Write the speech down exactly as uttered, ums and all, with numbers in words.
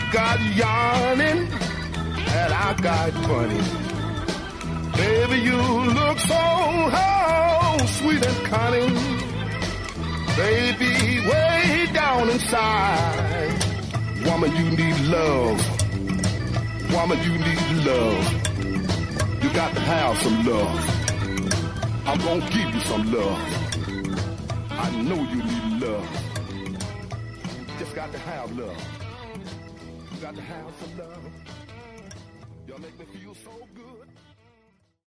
got yarning and I got money. Baby, you look so oh, sweet and cunning. Baby, way down inside, woman, you need love. Woman, you need love. You got to have some love. I'm gonna give you some love. I know you need love. You just got to have love. You got to have some love. Y'all make me feel so good.